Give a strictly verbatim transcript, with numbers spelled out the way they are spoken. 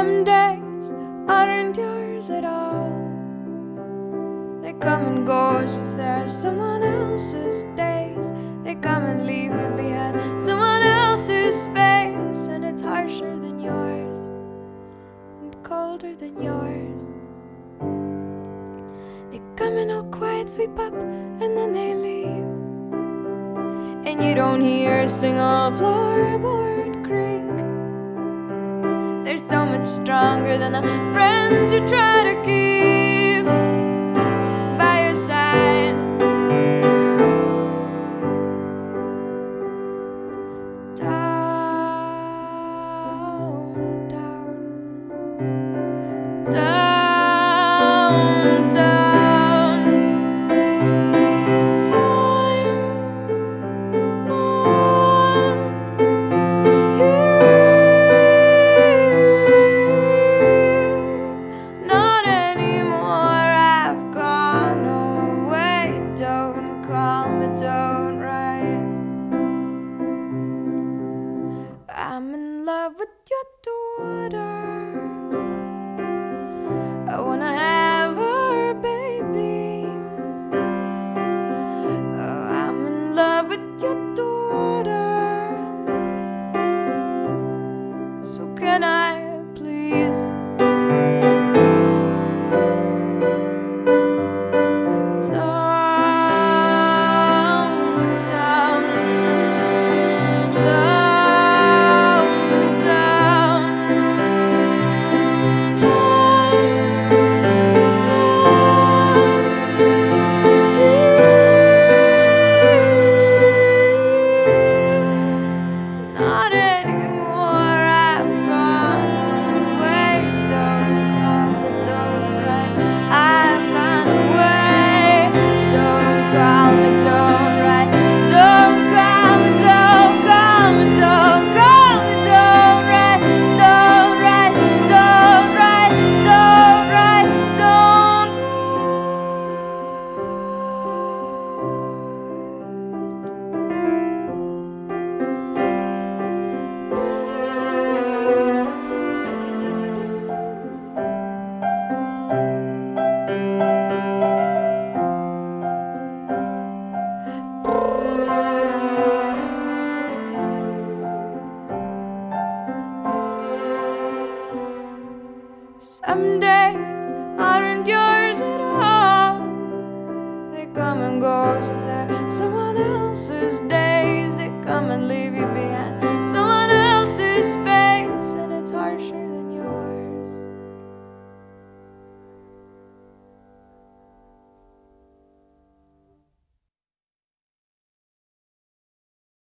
Some days aren't yours at all. They come and go as if they're someone else's days. They come and leave you behind someone else's face, and it's harsher than yours and colder than yours. They come and all quiet, sweep up, and then they leave, and you don't hear a single floorboard creak. They're so much stronger than the friends you try to keep by your side. Down, down, down, down. I'm not anymore, I've gone away. Don't call me, don't write. I'm in love with your daughter. I wanna have her baby. Oh, I'm in love with your daughter. So can I please not anymore, I've gone away. Don't call me, don't write. I've gone away. Don't call me, don't write. Don't call me, don't call me, don't call me, don't write. Don't write, don't write, don't write, don't Some days aren't yours at all. They come and go as if they're someone else's days. They come and leave